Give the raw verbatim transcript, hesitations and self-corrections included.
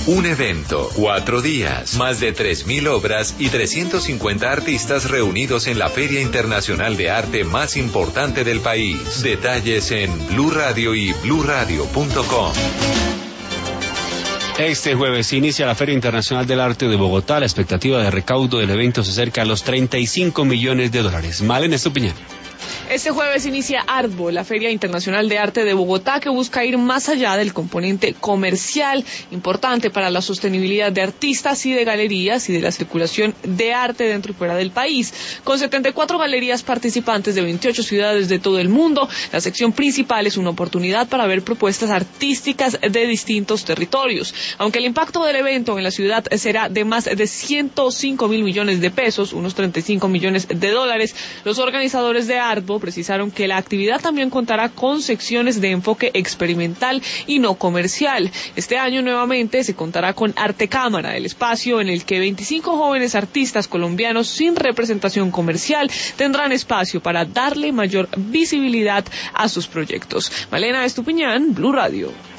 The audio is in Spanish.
Un evento, cuatro días, más de tres mil obras y trescientos cincuenta artistas reunidos en la Feria Internacional de Arte más importante del país. Detalles en Blue Radio y blue radio punto com. Este jueves inicia la Feria Internacional del Arte de Bogotá. La expectativa de recaudo del evento se acerca a los treinta y cinco millones de dólares. Malena Estupiñán. Este jueves inicia ARTBO, la Feria Internacional de Arte de Bogotá, que busca ir más allá del componente comercial, importante para la sostenibilidad de artistas y de galerías y de la circulación de arte dentro y fuera del país. Con setenta y cuatro galerías participantes de veintiocho ciudades de todo el mundo, la sección principal es una oportunidad para ver propuestas artísticas de distintos territorios. Aunque el impacto del evento en la ciudad será de más de ciento cinco mil millones de pesos, unos treinta y cinco millones de dólares, los organizadores de ARTBO precisaron que la actividad también contará con secciones de enfoque experimental y no comercial. Este año nuevamente se contará con Arte Cámara, el espacio en el que veinticinco jóvenes artistas colombianos sin representación comercial tendrán espacio para darle mayor visibilidad a sus proyectos. Malena Estupiñán, Blue Radio.